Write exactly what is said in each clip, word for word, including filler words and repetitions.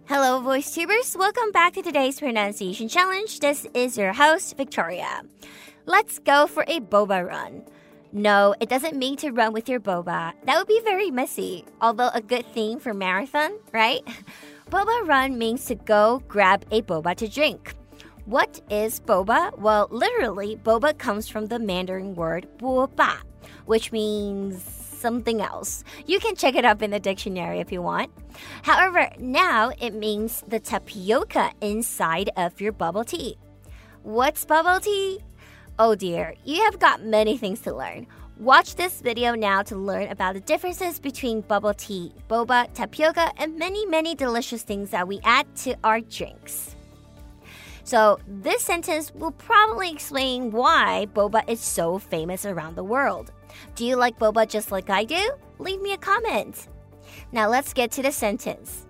Hello, VoiceTubers. Welcome back to today's pronunciation challenge. This is your host, Victoria. Let's go for a boba run. No, it doesn't mean to run with your boba. That would be very messy, although a good thing for marathon, right? Boba run means to go grab a boba to drink. What is boba? Well, literally, boba comes from the Mandarin word 波霸, which means something else. You can check it up in the dictionary if you want. However, now it means the tapioca inside of your bubble tea. What's bubble tea? Oh dear, you have got many things to learn. Watch this video now to learn about the differences between bubble tea, boba, tapioca, and many, many delicious things that we add to our drinks. So this sentence will probably explain why boba is so famous around the world. Do you like boba just like I do? Leave me a comment. Now let's get to the sentence.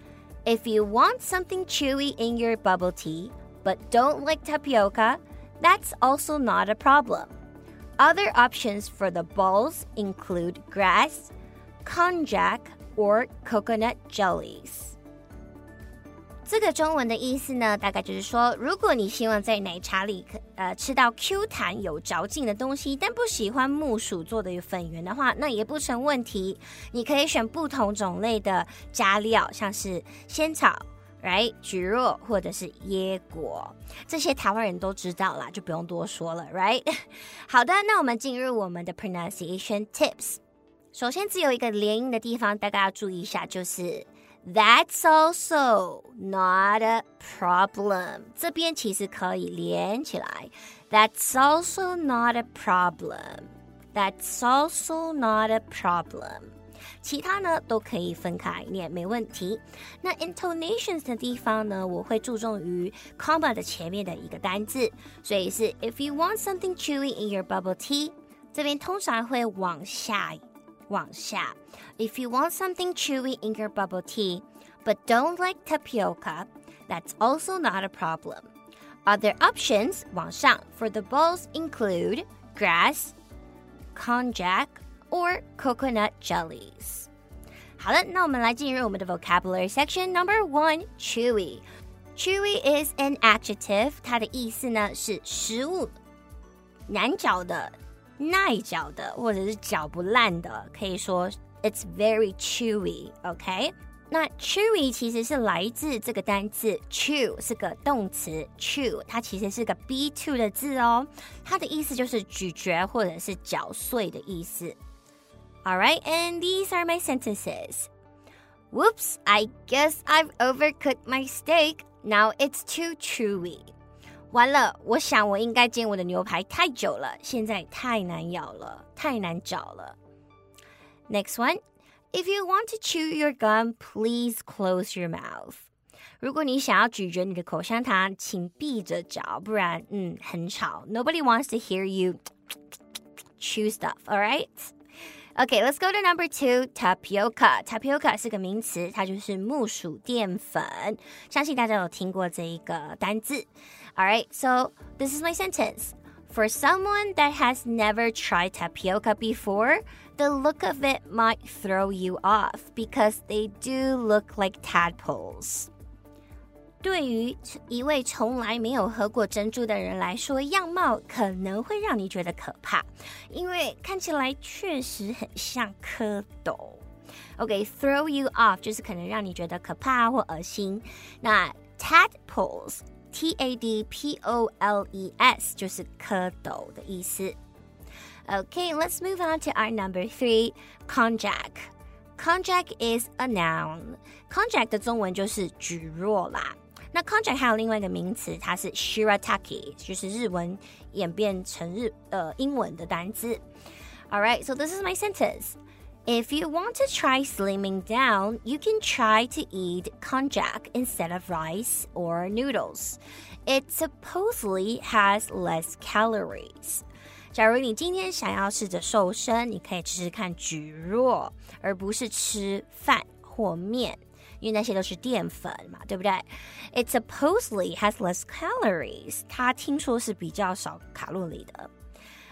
If you want something chewy in your bubble tea, but don't like tapioca, that's also not a problem. Other options for the balls include grass, konjac, or coconut jellies.这个中文的意思呢，大概就是说，如果你希望在奶茶里呃吃到 Q 弹有嚼劲的东西，但不喜欢木薯做的粉圆的话，那也不成问题。你可以选不同种类的加料，像是仙草 right 蒟蒻或者是椰果，这些台湾人都知道啦，就不用多说了 right 好的，那我们进入我们的 pronunciation tips。首先只有一个连音的地方，大家要注意一下，就是That's also not a problem. 这边其实可以连起来。That's also not a problem. That's also not a problem. 其他呢都可以分开念，没问题。那 intonations 的地方呢，我会注重于 comma 的前面的一个单字，所以是 If you want something chewy in your bubble tea， 这边通常会往下往下 If you want something chewy in your bubble tea, but don't like tapioca, that's also not a problem. Other options 往上 for the balls include grass, konjac, or coconut jellies. 好了，那我们来进入我们的 vocabulary section. Number one, chewy. Chewy is an adjective. 它的意思呢是食物难嚼的耐嚼的或者是嚼不烂的，可以说 it's very chewy, OK？ 那 chewy 其实是来自这个单字 chew 是个动词 chew 它其实是个 be to 的字哦，它的意思就是咀嚼或者是嚼碎的意思。 Alright, and these are my sentences. Whoops, I guess I've overcooked my steak. Now it's too chewy.完了，我想我应该煎我的牛排太久了，现在太难咬了，太难嚼了。Next one, if you want to chew your gum, please close your mouth. 如果你想要咀嚼你的口香糖，请闭着嚼，不然嗯很吵。Nobody wants to hear you chew stuff, all right? Okay, let's go to number two, tapioca. Tapioca 是个名词，它就是木薯淀粉。相信大家有听过这一个单字。Alright, so this is my sentence. For someone that has never tried tapioca before, the look of it might throw you off because they do look like tadpoles. 对于一位从来没有喝过珍珠的人来说，样貌可能会让你觉得可怕，因为看起来确实很像蝌蚪。OK, throw you off 就是可能让你觉得可怕或恶心。那 tadpoles, T A D P O L E S 就是蝌蚪的意思。Okay, let's move on to our number three, konjac. Konjac is a noun. Konjac 的中文就是蒟蒻啦。那 konjac 还有另外一个名词，它是 shirataki， 就是日文演变成日呃英文的单字。Alright, so this is my sentence. If you want to try slimming down, you can try to eat konjac instead of rice or noodles. It supposedly has less calories. 假如你今天想要试着瘦身，你可以试试看蒟蒻，而不是吃饭或面，因为那些都是淀粉嘛，对不对？ It supposedly has less calories. 它听说是比较少卡路里的。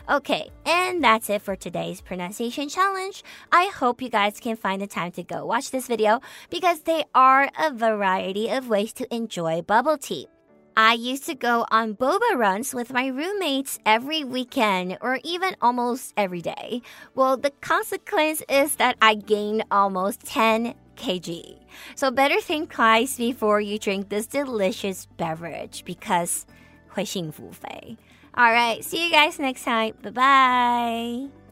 Okay, and that's it for today's pronunciation challenge. I hope you guys can find the time to go watch this video because there are a variety of ways to enjoy bubble tea. I used to go on boba runs with my roommates every weekend or even almost every day. Well, the consequence is that I gained almost ten kilograms. So better think twice before you drink this delicious beverage because 会幸福肥. Alright, see you guys next time. Bye-bye.